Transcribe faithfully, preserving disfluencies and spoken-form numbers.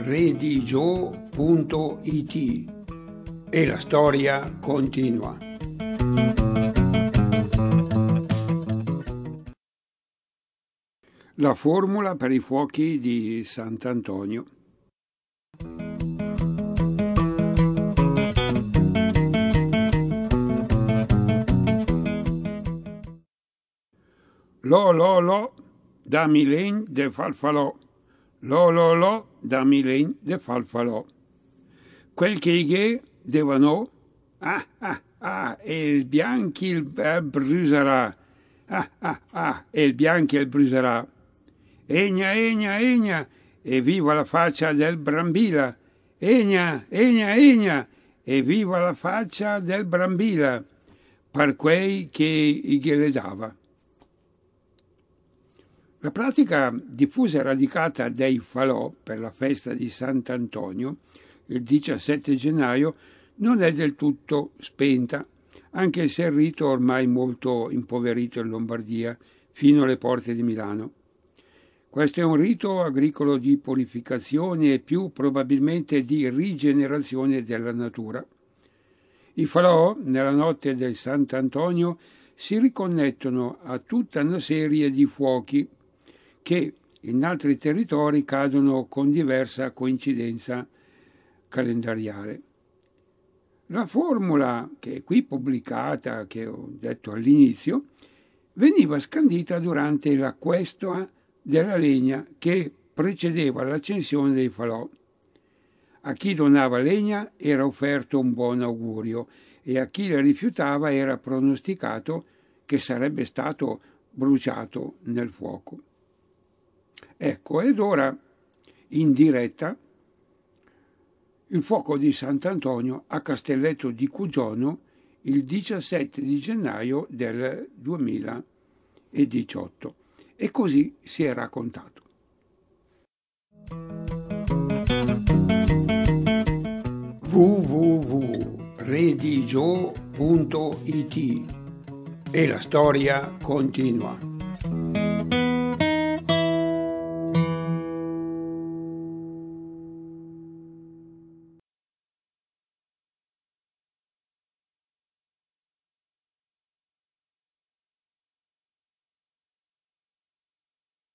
redigio punto it e la storia continua. La formula per i fuochi di Sant'Antonio. Lo lo lo, dammi len de falfalò, lo lo lo, dammi len de falfalò. Quel che ighe devano, ah ah ah, e il bianchi il bruserà, ah ah ah, e il bianchi il bruserà. Egna, egna, egna, e viva la faccia del Brambilla, egna, egna, egna, e viva la faccia del Brambilla, per quei che gliele dava. La pratica diffusa e radicata dei falò per la festa di Sant'Antonio, il diciassette gennaio, non è del tutto spenta, anche se il rito è ormai molto impoverito in Lombardia, fino alle porte di Milano. Questo è un rito agricolo di purificazione e più probabilmente di rigenerazione della natura. I falò, nella notte del Sant'Antonio, si riconnettono a tutta una serie di fuochi che in altri territori cadono con diversa coincidenza calendariale. La formula, che è qui pubblicata, che ho detto all'inizio, veniva scandita durante la questua della legna che precedeva l'accensione dei falò. A chi donava legna era offerto un buon augurio e a chi la rifiutava era pronosticato che sarebbe stato bruciato nel fuoco. Ecco, ed ora in diretta il fuoco di Sant'Antonio a Castelletto di Cugiono il diciassette di gennaio del duemiladiciotto. E così si è raccontato. w w w punto redigio punto it e la storia continua.